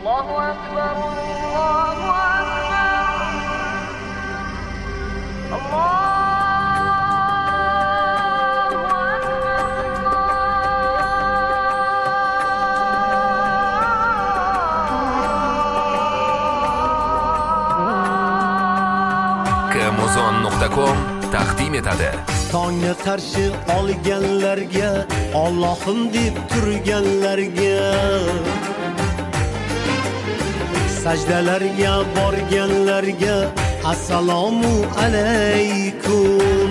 Muzon.com taqdim etadi. Tongga qarshi olganlarga, Allohim deb turganlarga, sajdalarga borganlarga assalomu alaykum.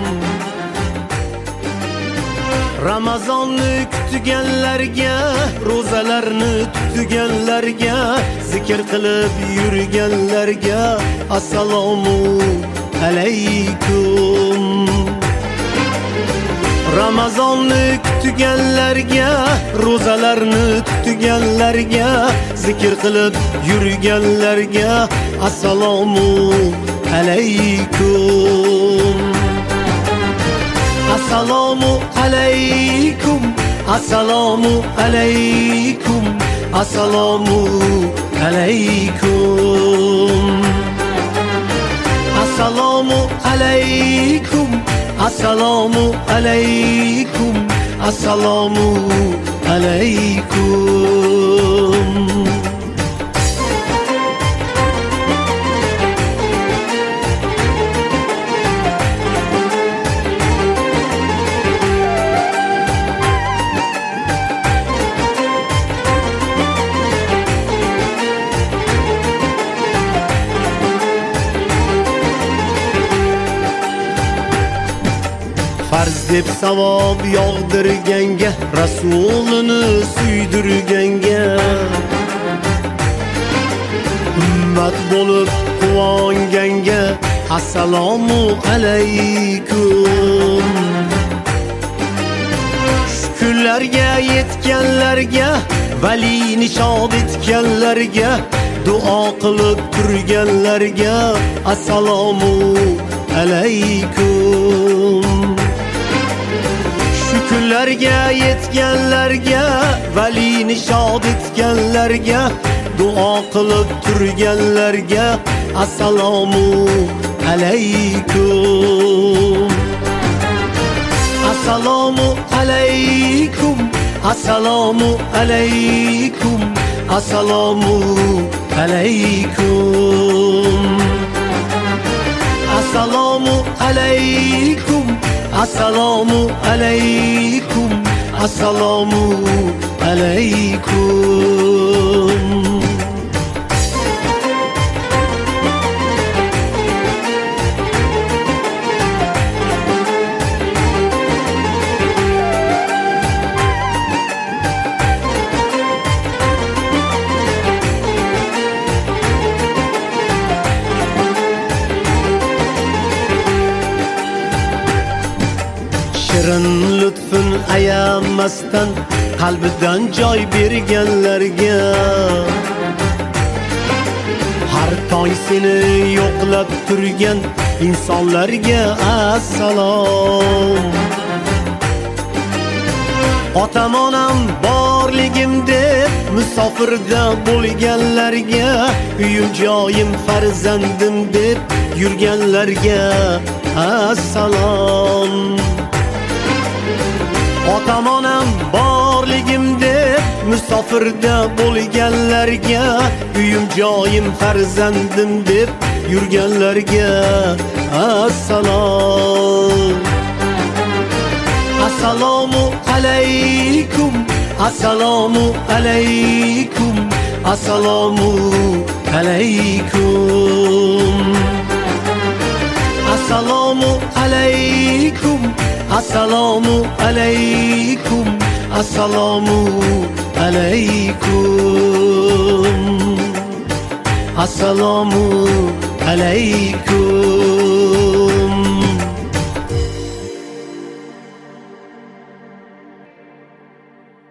Ramazonni kutganlarga, ro'zalarni tutganlarga, zikr qilib yurganlarga assalomu alaykum. Ramazonni kutganlarga, ro'zalarni tutganlarga, zikr qilib yurganlarga assalomu alaykum. Assalomu alaykum, assalomu alaykum, assalomu alaykum. Assalomu alaykum, assalomu alaykum, assalomu alaykum. Farz deb savob yog'dirganga, rasulini suydirganga, ummat bo'lib quvonganga assalomu alaykum. Shukrlarga yetganlarga, vali nishod etganlarga, duo qilib turganlarga assalomu alaykum. Shukrlarga yetganlarga, vali nishod etganlarga, duo qilib turganlarga assalomu alaykum. Assalomu alaykum, assalomu alaykum, assalomu alaykum. Assalomu alaykum, assalomu alaykum, assalomu alaykum. Shirin lutfun ayamasdan qalbidan joy berganlarga, har tong seni yo'qlab turgan insonlarga assalom. Otam onam borligim deb musofirda bo'lganlarga, uyim joyim farzandim deb yurganlarga assalom. Otam onam borligim deb musofirda bo'lganlarga, uyim joyim farzandim deb yurganlarga assalom. Assalomu alaykum, assalomu alaykum, assalomu alaykum. Assalomu alaykum, assalomu alaykum, assalomu alaykum, assalomu alaykum.